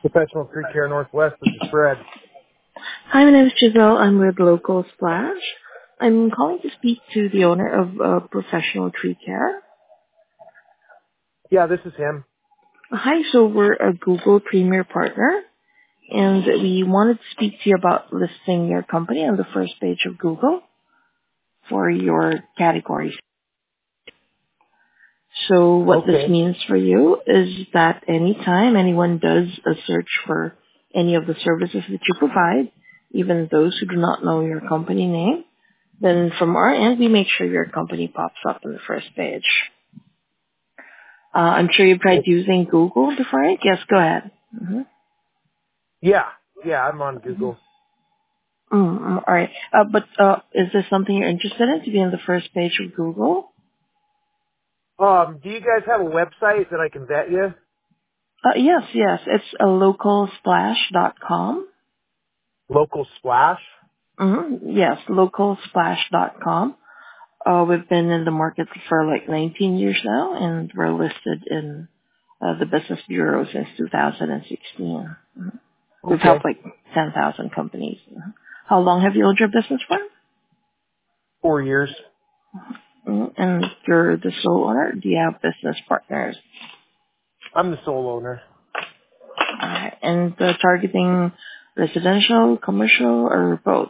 Professional Tree Care Northwest. This is Fred. Hi, my name is Giselle. I'm with Local Splash. I'm calling to speak to the owner of Professional Tree Care. Yeah, this is him. Hi, so we're a Google Premier Partner, and we wanted to speak to you about listing your company on the first page of Google for your categories. So what this Okay. means for you is that anytime anyone does a search for any of the services that you provide, even those who do not know your company name, then from our end, we make sure your company pops up on the first page. I'm sure you've tried using Google before, right? Yes, go ahead. Yeah, I'm on Google. All right. But is this something you're interested in, to be on the first page of Google? Do you guys have a website that I can vet you? Yes. It's localsplash.com. Local Splash? Yes, localsplash.com. We've been in the market for like 19 years now, and we're listed in the Business Bureau since 2016. We've Okay. helped like 10,000 companies. How long have you owned your business for? 4 years. And you're the sole owner? Do you have business partners? I'm the sole owner. Alright. And targeting residential, commercial, or both?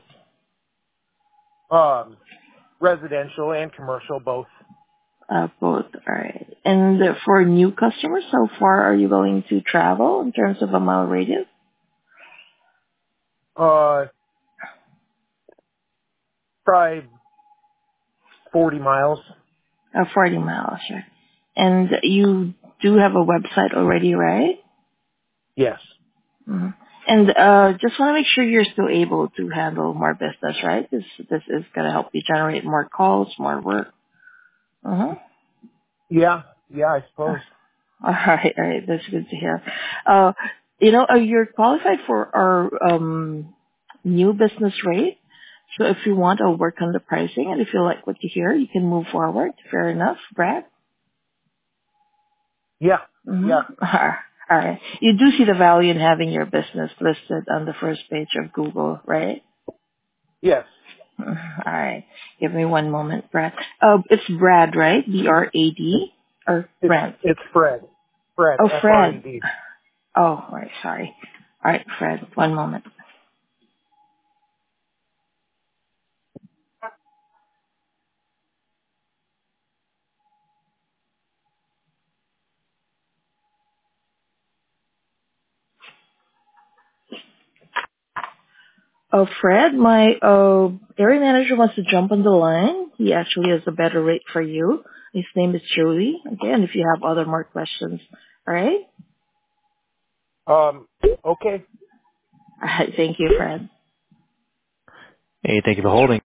Residential and commercial, both. Both. Alright. And for new customers, how far are you willing to travel in terms of a mile radius? Uh, Probably 40 miles. 40 miles, sure. And you do have a website already, right? Yes. Mhm. And just want to make sure you're still able to handle more business, right? This is going to help you generate more calls, more work. Uh-huh. Yeah, I suppose. All right. That's good to hear. You're qualified for our new business rate. So if you want, I'll work on the pricing, and if you like what you hear, you can move forward. Fair enough, Brad? Yeah, Mm-hmm. yeah. All right. You do see the value in having your business listed on the first page of Google, right? Yes. All right. Give me one moment, Brad. It's Brad, right? B-R-A-D? Or Brent? It's Fred. Fred, Oh, Fred. F-R-E-D. Oh, all right. Sorry. All right, Fred. One moment. Oh, Fred, my area manager wants to jump on the line. He actually has a better rate for you. His name is Joey. Okay, and if you have other more questions, all right? Okay. All right. Thank you, Fred. Hey, thank you for holding.